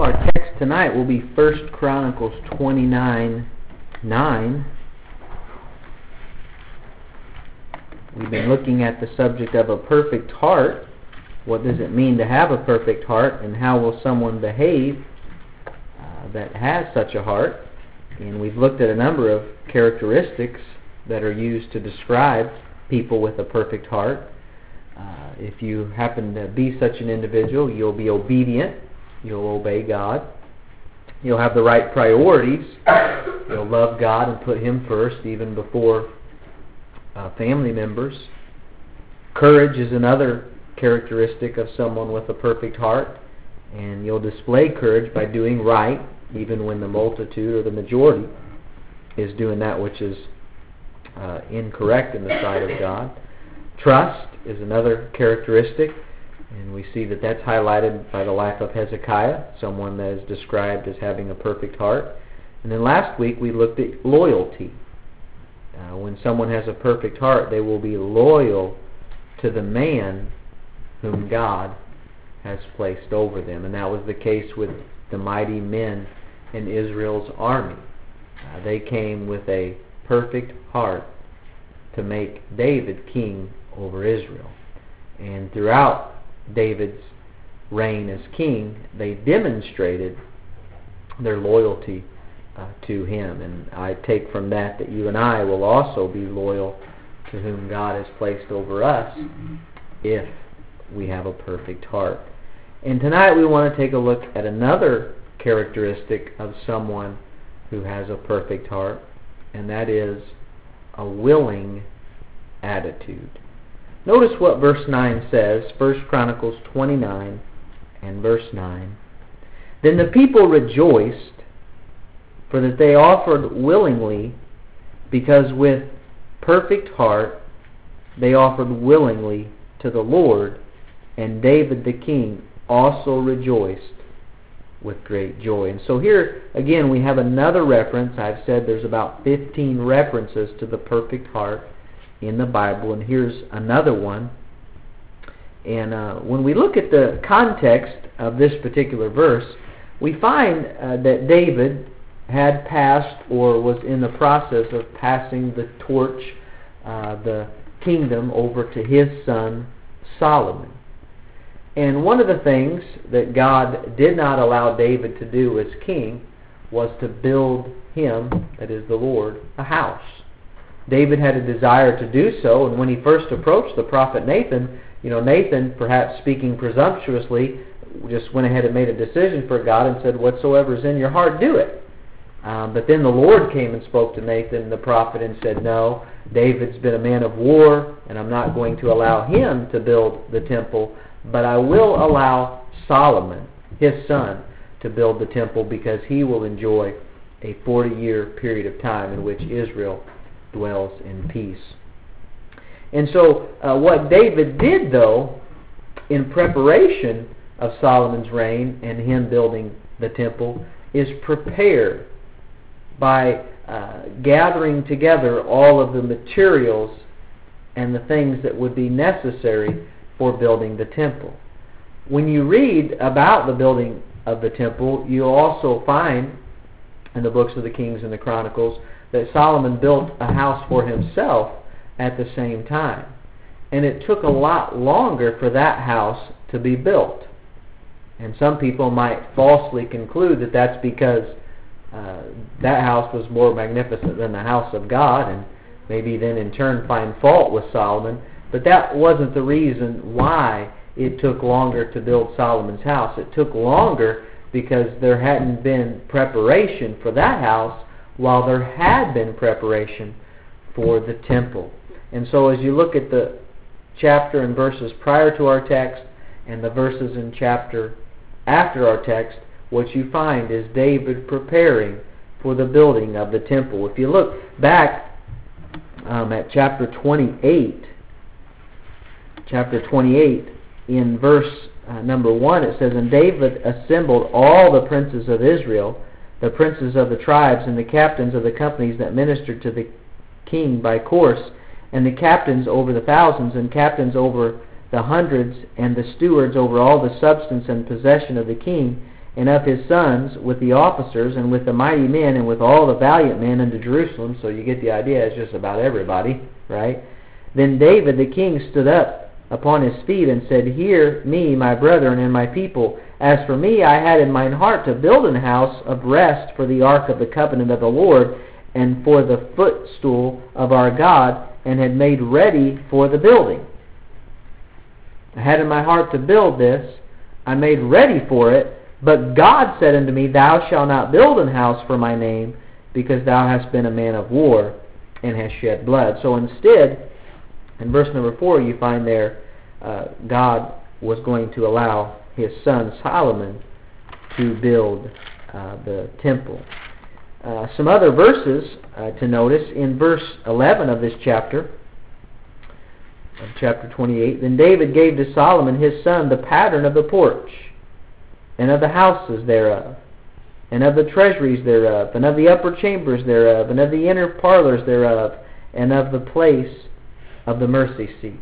Our text tonight will be 1 Chronicles 29:9. We've been looking at the subject of a perfect heart. What does it mean to have a perfect heart, and how will someone behave that has such a heart? And we've looked at a number of characteristics that are used to describe people with a perfect heart. If you happen to be such an individual, you'll be obedient. You'll obey God. You'll have the right priorities. You'll love God and put Him first, even before family members. Courage is another characteristic of someone with a perfect heart. And you'll display courage by doing right, even when the multitude or the majority is doing that which is incorrect in the sight of God. Trust is another characteristic, and we see that that's highlighted by the life of Hezekiah, someone that is described as having a perfect heart. And then last week we looked at loyalty. When someone has a perfect heart, they will be loyal to the man whom God has placed over them. And that was the case with the mighty men in Israel's army. They came with a perfect heart to make David king over Israel. And throughout David's reign as king, they demonstrated their loyalty to him. And I take from that you and I will also be loyal to whom God has placed over us if we have a perfect heart. And tonight we want to take a look at another characteristic of someone who has a perfect heart, and that is a willing attitude. Notice what verse 9 says, 1 Chronicles 29 and verse 9. Then the people rejoiced, for that they offered willingly, because with perfect heart they offered willingly to the Lord, and David the king also rejoiced with great joy. And so here again we have another reference. I've said there's about 15 references to the perfect heart in the Bible, and here's another one. And when we look at the context of this particular verse, we find that David had passed, or was in the process of passing the torch, the kingdom, over to his son Solomon. And one of the things that God did not allow David to do as king was to build him, that is the Lord, a house. David had a desire to do so, and when he first approached the prophet Nathan, Nathan, perhaps speaking presumptuously, just went ahead and made a decision for God and said, "Whatsoever is in your heart, do it." But then the Lord came and spoke to Nathan, the prophet, and said, "No, David's been a man of war, and I'm not going to allow him to build the temple, but I will allow Solomon, his son, to build the temple, because he will enjoy a 40-year period of time in which Israel dwells in peace." And so what David did, though, in preparation of Solomon's reign and him building the temple, is prepare by gathering together all of the materials and the things that would be necessary for building the temple. When you read about the building of the temple, you'll also find in the books of the Kings and the Chronicles that Solomon built a house for himself at the same time. And it took a lot longer for that house to be built. And some people might falsely conclude that that's because that house was more magnificent than the house of God, and maybe then in turn find fault with Solomon. But that wasn't the reason why it took longer to build Solomon's house. It took longer because there hadn't been preparation for that house, while there had been preparation for the temple. And so as you look at the chapter and verses prior to our text and the verses in chapter after our text, what you find is David preparing for the building of the temple. If you look back at chapter 28 in verse number 1, it says, "And David assembled all the princes of Israel, the princes of the tribes, and the captains of the companies that ministered to the king by course, and the captains over the thousands, and captains over the hundreds, and the stewards over all the substance and possession of the king, and of his sons, with the officers, and with the mighty men, and with all the valiant men unto Jerusalem. So you get the idea, it's just about everybody, right? Then David the king stood up upon his feet and said, Hear me, my brethren and my people. As for me, I had in mine heart to build an house of rest for the ark of the covenant of the Lord, and for the footstool of our God, and had made ready for the building. I had in my heart to build this. I made ready for it. But God said unto me, Thou shalt not build an house for my name, because thou hast been a man of war, and hast shed blood. So instead, in verse number 4, you find there, God was going to allow his son Solomon to build the temple. Some other verses to notice in verse 11 of this chapter, of chapter 28. Then David gave to Solomon his son the pattern of the porch, and of the houses thereof, and of the treasuries thereof, and of the upper chambers thereof, and of the inner parlors thereof, and of the place of the mercy seat.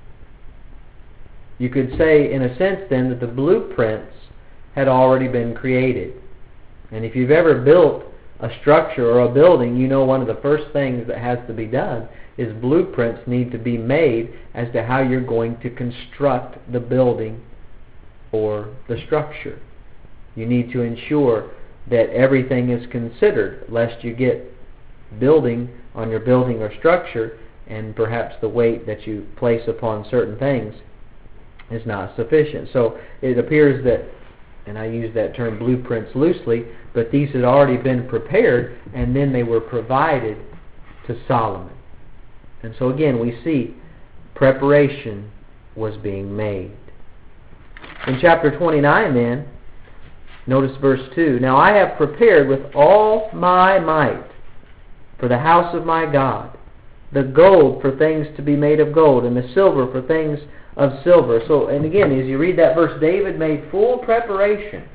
You could say, in a sense then, that the blueprints had already been created. And if you've ever built a structure or a building, you know one of the first things that has to be done is blueprints need to be made as to how you're going to construct the building or the structure. You need to ensure that everything is considered, lest you get building on your building or structure and perhaps the weight that you place upon certain things is not sufficient. So it appears that, and I use that term blueprints loosely, but these had already been prepared and then they were provided to Solomon. And so again we see preparation was being made. In chapter 29 then, notice verse 2, Now I have prepared with all my might for the house of my God, the gold for things to be made of gold, and the silver for things of silver. So, and again, as you read that verse, David made full preparation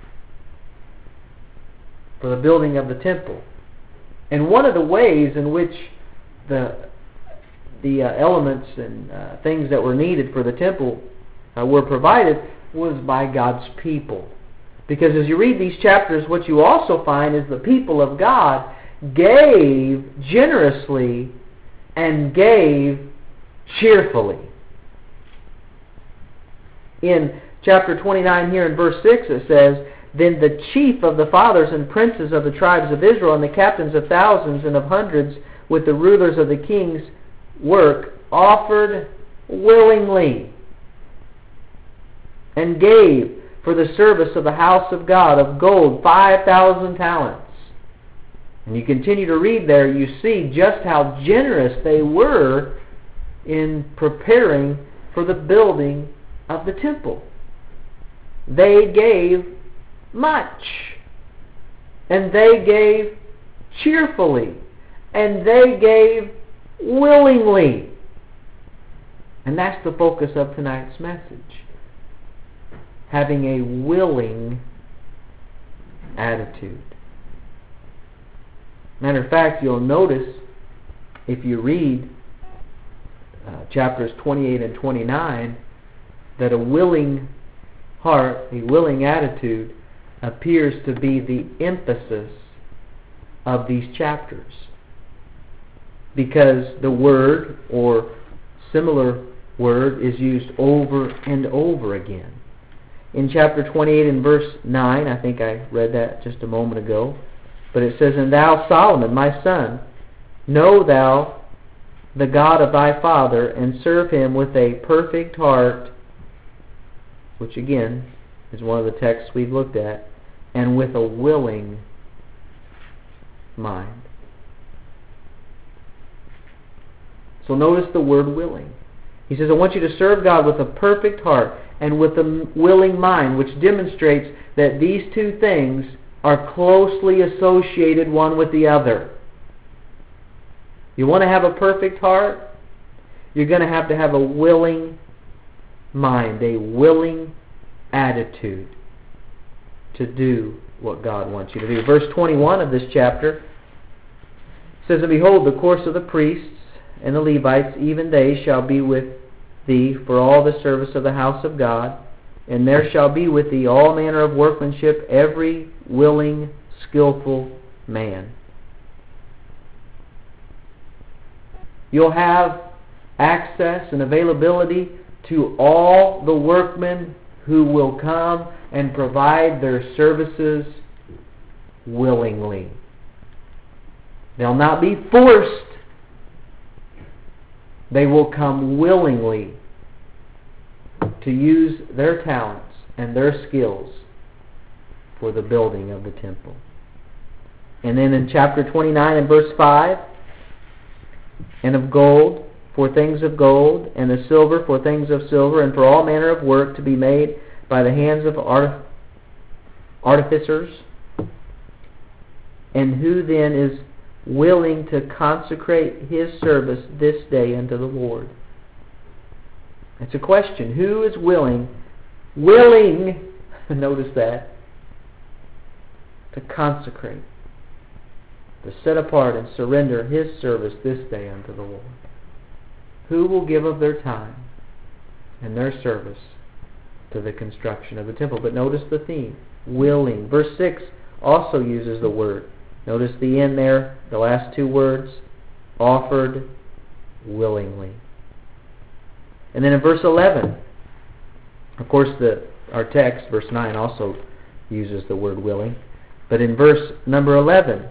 for the building of the temple. And one of the ways in which the elements and things that were needed for the temple were provided was by God's people. Because as you read these chapters, what you also find is the people of God gave generously and gave cheerfully. In chapter 29 here in verse 6 it says, Then the chief of the fathers and princes of the tribes of Israel, and the captains of thousands and of hundreds, with the rulers of the king's work, offered willingly and gave for the service of the house of God of gold 5,000 talents. And you continue to read there, you see just how generous they were in preparing for the building of the temple. They gave much, and they gave cheerfully, and they gave willingly. And that's the focus of tonight's message. Having a willing attitude. Matter of fact, you'll notice if you read chapters 28 and 29 that a willing heart, a willing attitude appears to be the emphasis of these chapters. Because the word or similar word is used over and over again. In chapter 28 and verse 9, I think I read that just a moment ago, but it says, And thou, Solomon, my son, know thou the God of thy father, and serve him with a perfect heart, which again is one of the texts we've looked at, and with a willing mind. So notice the word willing. He says, I want you to serve God with a perfect heart and with a willing mind, which demonstrates that these two things are closely associated one with the other. You want to have a perfect heart? You're going to have a willing mind, a willing attitude to do what God wants you to do. Verse 21 of this chapter says, And behold, the course of the priests and the Levites, even they shall be with thee for all the service of the house of God, And there shall be with thee all manner of workmanship, every willing, skillful man. You'll have access and availability to all the workmen who will come and provide their services willingly. They'll not be forced. They will come willingly to use their talents and their skills for the building of the temple. And then in chapter 29 and verse 5, and of gold for things of gold, and of silver for things of silver, and for all manner of work to be made by the hands of artificers. And who then is willing to consecrate his service this day unto the Lord? It's a question. Who is willing, notice that, to consecrate, to set apart and surrender his service this day unto the Lord? Who will give of their time and their service to the construction of the temple? But notice the theme, willing. Verse 6 also uses the word. Notice the end there, the last two words, offered willingly. And then in verse 11, of course our text, verse 9, also uses the word willing. But in verse number 11,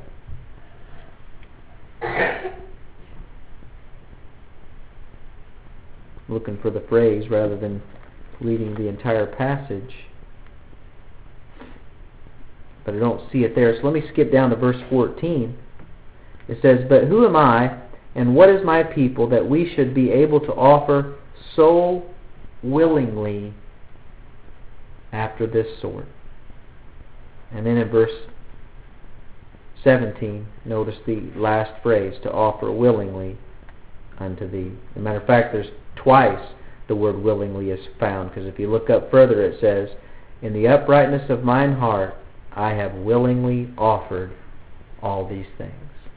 looking for the phrase rather than reading the entire passage, but I don't see it there. So let me skip down to verse 14. It says, "But who am I, and what is my people, that we should be able to offer so willingly after this sort?" And then in verse 17, notice the last phrase, "to offer willingly unto thee." As a matter of fact, there's twice the word willingly is found, because if you look up further it says, "In the uprightness of mine heart I have willingly offered all these things."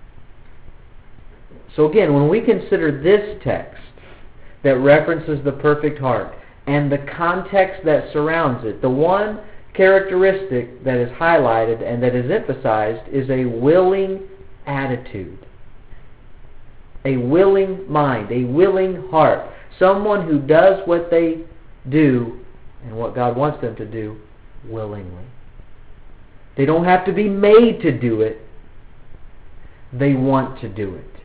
So again, when we consider this text that references the perfect heart and the context that surrounds it, the one characteristic that is highlighted and that is emphasized is a willing attitude, a willing mind, a willing heart, someone who does what they do and what God wants them to do willingly. They don't have to be made to do it. They want to do it.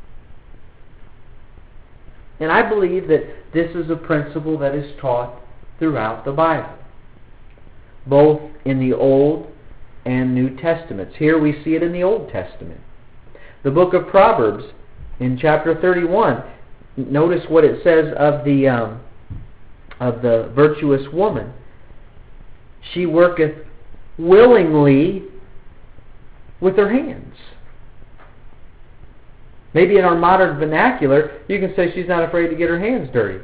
And I believe that this is a principle that is taught throughout the Bible, both in the Old and New Testaments. Here we see it in the Old Testament. The book of Proverbs, in chapter 31, notice what it says of the virtuous woman. "She worketh willingly with her hands." Maybe in our modern vernacular, you can say she's not afraid to get her hands dirty.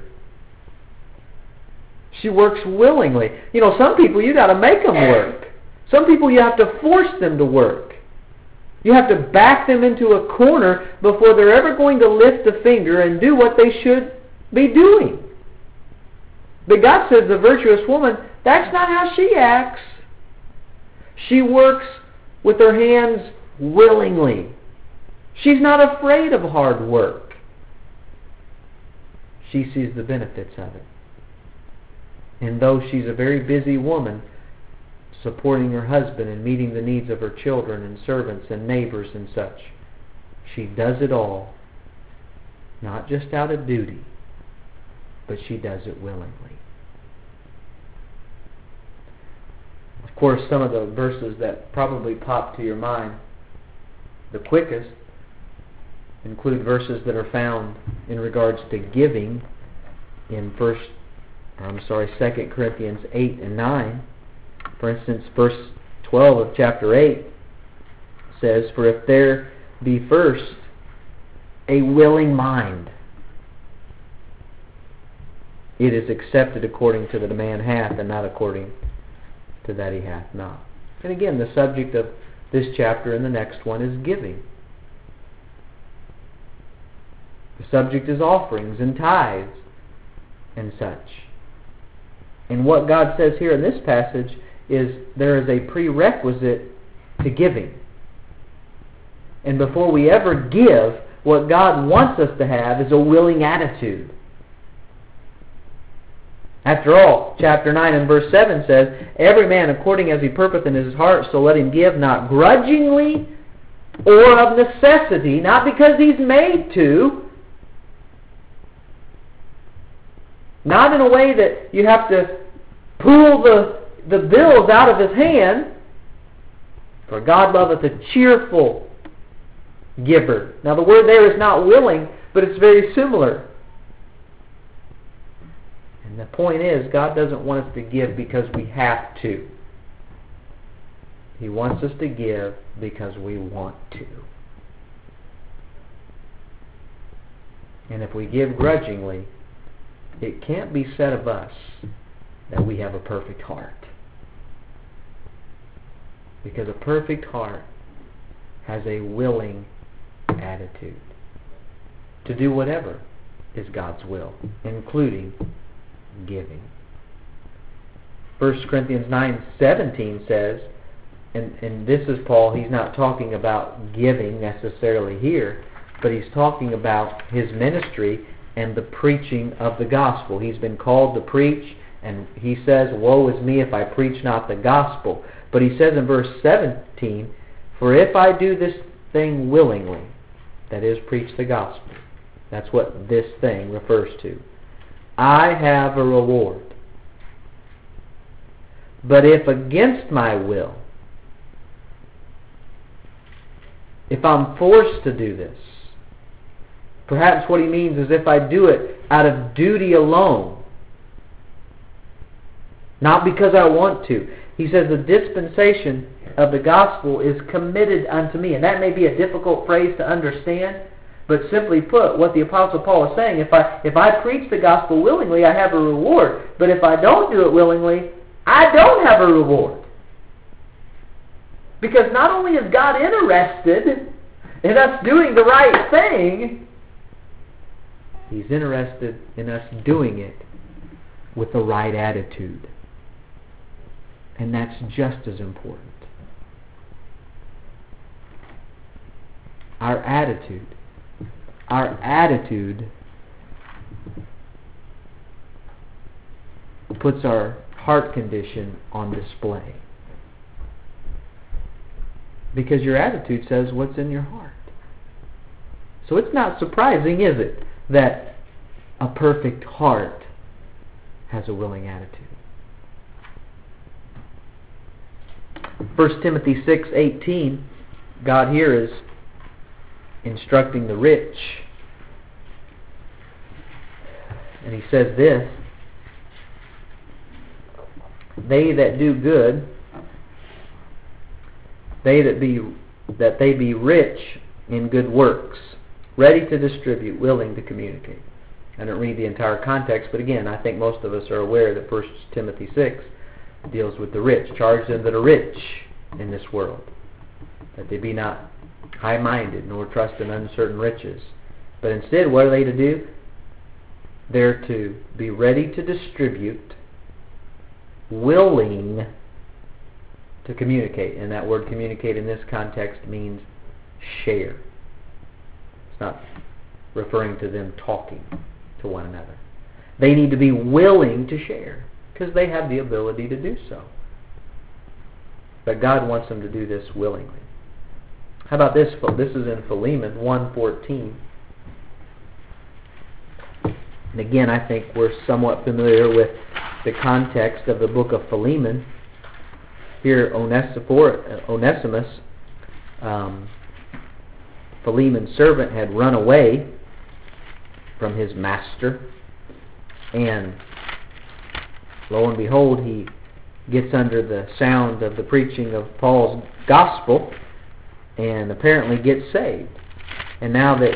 She works willingly. You know, some people you got to make them work. Some people you have to force them to work. You have to back them into a corner before they're ever going to lift a finger and do what they should be doing. But God says the virtuous woman, that's not how she acts. She works with her hands willingly. She's not afraid of hard work. She sees the benefits of it. And though she's a very busy woman, supporting her husband and meeting the needs of her children and servants and neighbors and such, she does it all, not just out of duty, but she does it willingly. Of course, some of the verses that probably pop to your mind the quickest include verses that are found in regards to giving in 2 Corinthians 8 and 9. For instance, verse 12 of chapter 8 says, "For if there be first a willing mind, it is accepted according to that a man hath, and not according to that he hath not." And again, the subject of this chapter and the next one is giving. The subject is offerings and tithes and such. And what God says here in this passage is there is a prerequisite to giving. And before we ever give, what God wants us to have is a willing attitude. After all, chapter 9 and verse 7 says, "Every man according as he purposeth in his heart, so let him give, not grudgingly or of necessity," not because he's made to, not in a way that you have to pull the bills out of his hand. For God loveth a cheerful giver. Now the word there is not willing, but it's very similar. And the point is, God doesn't want us to give because we have to. He wants us to give because we want to. And if we give grudgingly, it can't be said of us that we have a perfect heart. Because a perfect heart has a willing attitude to do whatever is God's will, including giving. 1 Corinthians 9:17 says, and this is Paul, he's not talking about giving necessarily here, but he's talking about his ministry and the preaching of the gospel. He's been called to preach, and he says, "Woe is me if I preach not the gospel." But he says in verse 17, "For if I do this thing willingly," that is, preach the gospel, that's what this thing refers to, "I have a reward. But if against my will," if I'm forced to do this, perhaps what he means is if I do it out of duty alone, not because I want to. He says the dispensation of the gospel is committed unto me. And that may be a difficult phrase to understand, but simply put, what the Apostle Paul is saying, if I preach the gospel willingly, I have a reward. But if I don't do it willingly, I don't have a reward. Because not only is God interested in us doing the right thing, He's interested in us doing it with the right attitude. And that's just as important. Our attitude puts our heart condition on display. Because your attitude says what's in your heart. So it's not surprising, is it, that a perfect heart has a willing attitude. 1 Timothy 6:18, God here is instructing the rich. And he says this, "They that do good, that they be rich in good works, ready to distribute, willing to communicate." I don't read the entire context, but again, I think most of us are aware that 1 Timothy 6 deals with the rich. Charge them that are rich in this world, that they be not high-minded, nor trust in uncertain riches. But instead, what are they to do? They're to be ready to distribute, willing to communicate. And that word communicate in this context means share. It's not referring to them talking to one another. They need to be willing to share because they have the ability to do so. But God wants them to do this willingly. How about this? This is in Philemon 1:14. And again, I think we're somewhat familiar with the context of the book of Philemon. Here, Onesimus, Philemon's servant, had run away from his master. And lo and behold, he gets under the sound of the preaching of Paul's gospel and apparently gets saved. And now that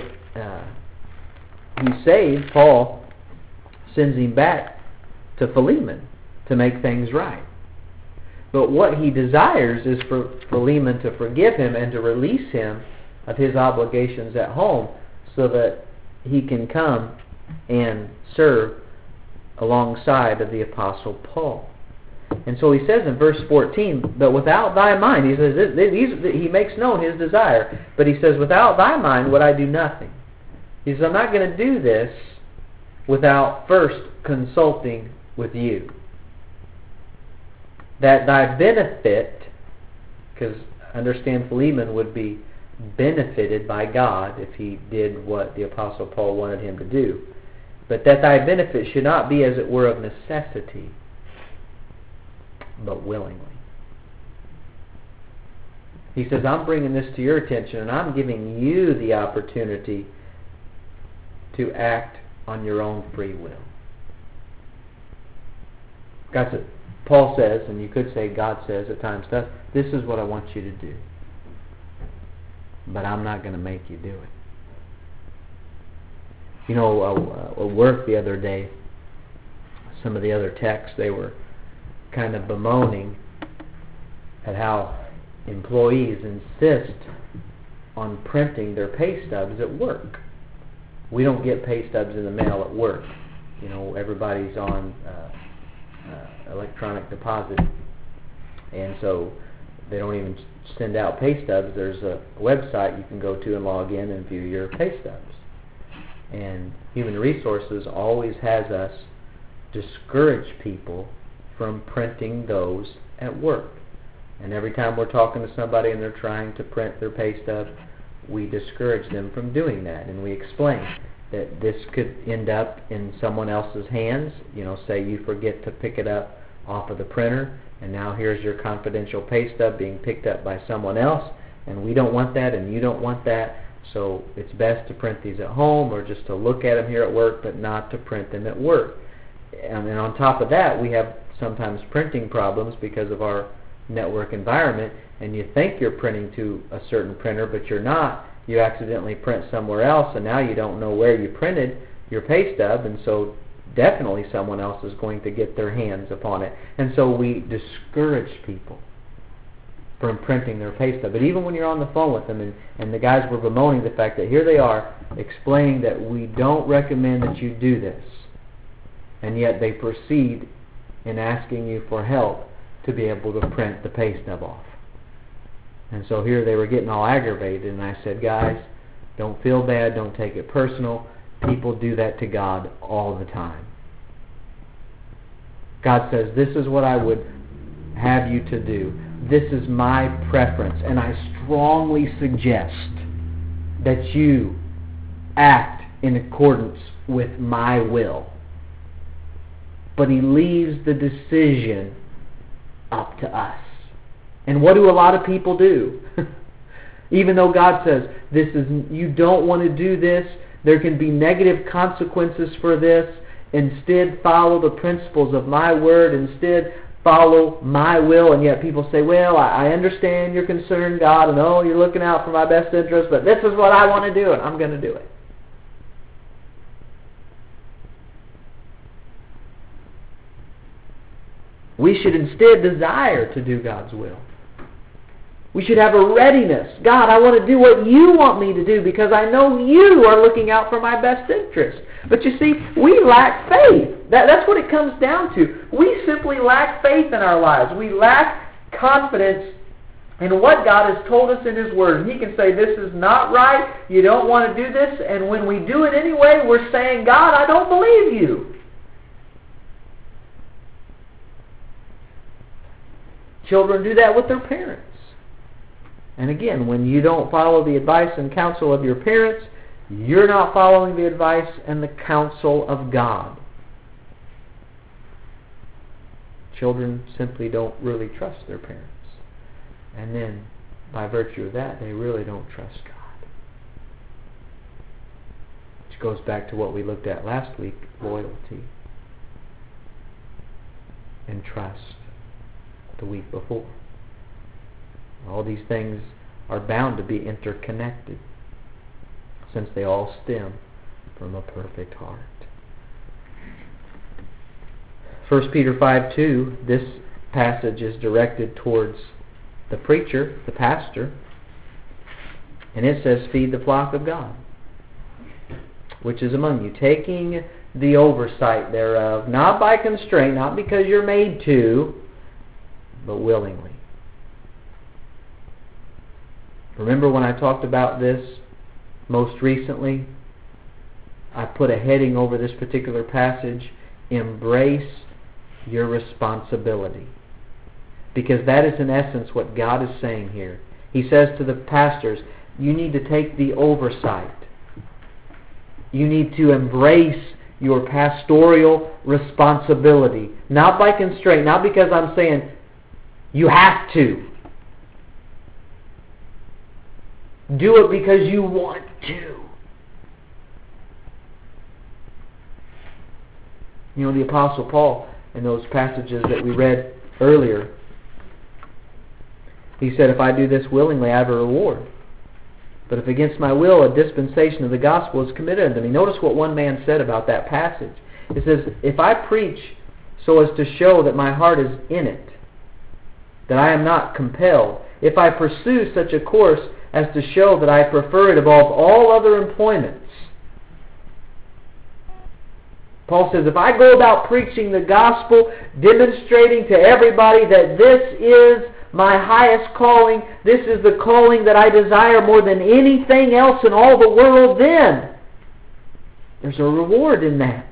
he's saved, Paul sends him back to Philemon to make things right. But what he desires is for Philemon to forgive him and to release him of his obligations at home so that he can come and serve alongside of the Apostle Paul. And so he says in verse 14, but without thy mind, he says, he makes known his desire, but he says, without thy mind would I do nothing. He says, I'm not going to do this without first consulting with you. That thy benefit, because understand Philemon would be benefited by God if he did what the Apostle Paul wanted him to do. But that thy benefit should not be as it were of necessity, but willingly. He says, I'm bringing this to your attention and I'm giving you the opportunity to act on your own free will. Paul says, and you could say God says at times, this is what I want you to do. But I'm not going to make you do it. You know, at work the other day, some of the other techs, they were kind of bemoaning at how employees insist on printing their pay stubs at work. We don't get pay stubs in the mail at work. You know, everybody's on electronic deposit, and so they don't even send out pay stubs. There's a website you can go to and log in and view your pay stubs. And Human Resources always has us discourage people from printing those at work. And every time we're talking to somebody and they're trying to print their pay stub, we discourage them from doing that. And we explain that this could end up in someone else's hands. You know, say you forget to pick it up off of the printer, and now here's your confidential pay stub being picked up by someone else, and we don't want that, and you don't want that. So it's best to print these at home or just to look at them here at work, but not to print them at work. And on top of that, we have sometimes printing problems because of our network environment, and you think you're printing to a certain printer, but you're not. You accidentally print somewhere else, and now you don't know where you printed your pay stub, and so definitely someone else is going to get their hands upon it. And so we discourage people from printing their pay stub. But even when you're on the phone with them, and the guys were bemoaning the fact that here they are explaining that we don't recommend that you do this, and yet they proceed in asking you for help to be able to print the pay stub off. And so here they were getting all aggravated, and I said, guys, don't feel bad, don't take it personal. People do that to God all the time. God says, this is what I would have you to do. This is my preference, and I strongly suggest that you act in accordance with my will. But he leaves the decision up to us. And what do a lot of people do? Even though God says, you don't want to do this, there can be negative consequences for this, instead follow the principles of my word, instead follow my will. And yet people say, well, I understand you're concerned, God, and you're looking out for my best interest, but this is what I want to do, and I'm going to do it. We should instead desire to do God's will. We should have a readiness. God, I want to do what you want me to do because I know you are looking out for my best interest. But you see, we lack faith. That's what it comes down to. We simply lack faith in our lives. We lack confidence in what God has told us in His Word. And He can say, this is not right, you don't want to do this, and when we do it anyway, we're saying, God, I don't believe you. Children do that with their parents. And again, when you don't follow the advice and counsel of your parents, you're not following the advice and the counsel of God. Children simply don't really trust their parents. And then, by virtue of that, they really don't trust God. Which goes back to what we looked at last week, loyalty and trust the week before. All these things are bound to be interconnected, since they all stem from a perfect heart. 1 Peter 5:2, this passage is directed towards the preacher, the pastor, and it says, feed the flock of God, which is among you, taking the oversight thereof, not by constraint, not because you're made to, but willingly. Remember when I talked about this most recently? I put a heading over this particular passage, embrace your responsibility. Because that is in essence what God is saying here. He says to the pastors, you need to take the oversight. You need to embrace your pastoral responsibility. Not by constraint, not because I'm saying you have to. Do it because you want to. You know, the Apostle Paul, in those passages that we read earlier, he said, if I do this willingly, I have a reward. But if against my will, a dispensation of the gospel is committed unto me. Notice what one man said about that passage. It says, if I preach so as to show that my heart is in it, that I am not compelled, if I pursue such a course as to show that I prefer it above all other employments. Paul says, if I go about preaching the gospel, demonstrating to everybody that this is my highest calling, this is the calling that I desire more than anything else in all the world, then there's a reward in that.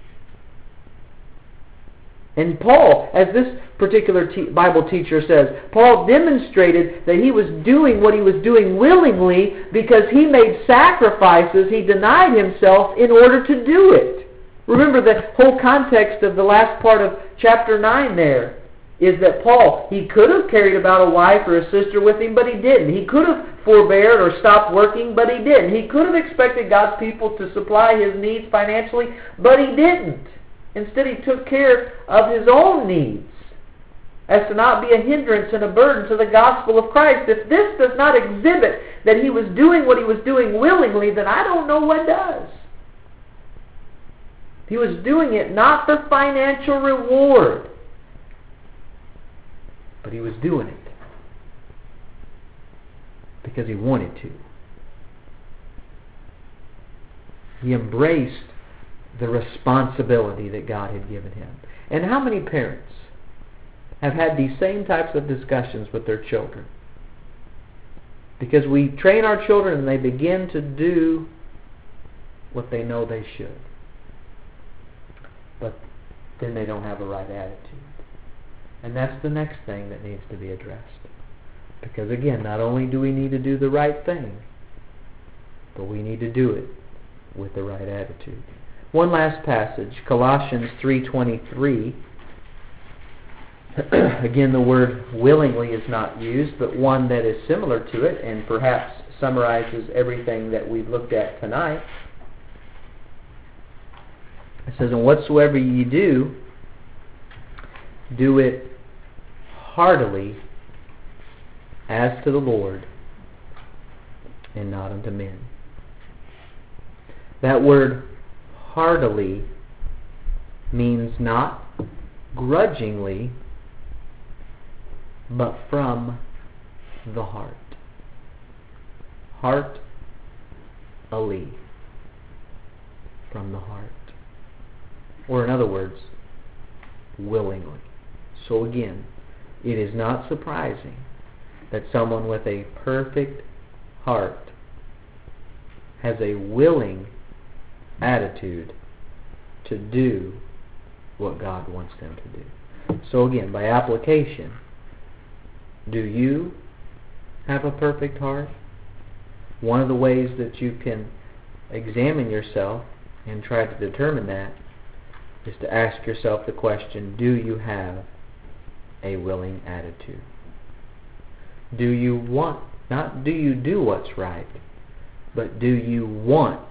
And Paul, as this particular Bible teacher says, Paul demonstrated that he was doing what he was doing willingly because he made sacrifices, he denied himself in order to do it. Remember the whole context of the last part of chapter 9 there is that Paul, he could have carried about a wife or a sister with him, but he didn't. He could have forbeared or stopped working, but he didn't. He could have expected God's people to supply his needs financially, but he didn't. Instead, he took care of his own needs as to not be a hindrance and a burden to the gospel of Christ. If this does not exhibit that he was doing what he was doing willingly, then I don't know what does. He was doing it not for financial reward, but he was doing it because he wanted to. He embraced the responsibility that God had given him. And how many parents have had these same types of discussions with their children? Because we train our children and they begin to do what they know they should. But then they don't have a right attitude. And that's the next thing that needs to be addressed. Because again, not only do we need to do the right thing, but we need to do it with the right attitude. One last passage, Colossians 3:23. Again, the word willingly is not used, but one that is similar to it and perhaps summarizes everything that we've looked at tonight. It says, and whatsoever ye do, do it heartily as to the Lord and not unto men. That word heartily means not grudgingly, but from the heart. Heart-ally. From the heart. Or in other words, willingly. So again, it is not surprising that someone with a perfect heart has a willing attitude to do what God wants them to do. So again, by application, do you have a perfect heart? One of the ways that you can examine yourself and try to determine that is to ask yourself the question, do you have a willing attitude? Do you want, not do you do what's right, but do you want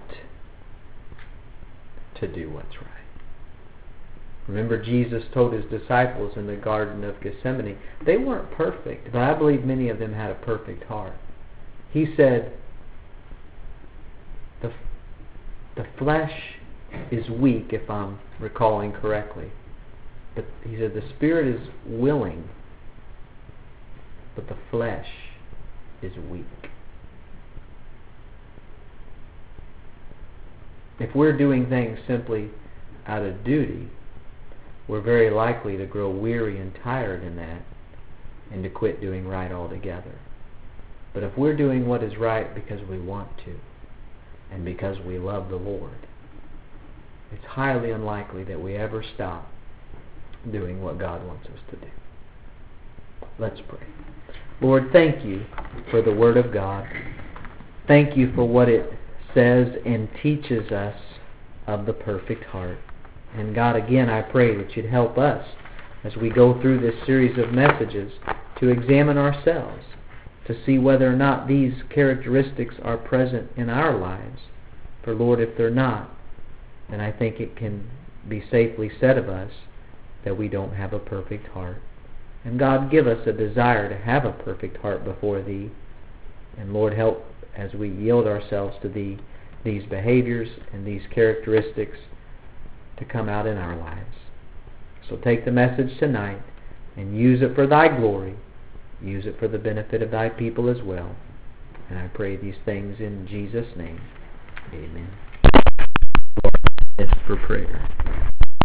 to do what's right? Remember, Jesus told his disciples in the Garden of Gethsemane, they weren't perfect, but I believe many of them had a perfect heart. He said, the flesh is weak, if I'm recalling correctly. But he said, the spirit is willing, but the flesh is weak. If we're doing things simply out of duty, we're very likely to grow weary and tired in that and to quit doing right altogether. But if we're doing what is right because we want to and because we love the Lord, it's highly unlikely that we ever stop doing what God wants us to do. Let's pray. Lord, thank you for the Word of God. Thank you for what it says and teaches us of the perfect heart. And God, again, I pray that you'd help us as we go through this series of messages to examine ourselves, to see whether or not these characteristics are present in our lives. For Lord, if they're not, then I think it can be safely said of us that we don't have a perfect heart. And God, give us a desire to have a perfect heart before Thee. And Lord, help as we yield ourselves to Thee, these behaviors and these characteristics to come out in our lives. So take the message tonight and use it for Thy glory. Use it for the benefit of Thy people as well. And I pray these things in Jesus' name. Amen. For prayer.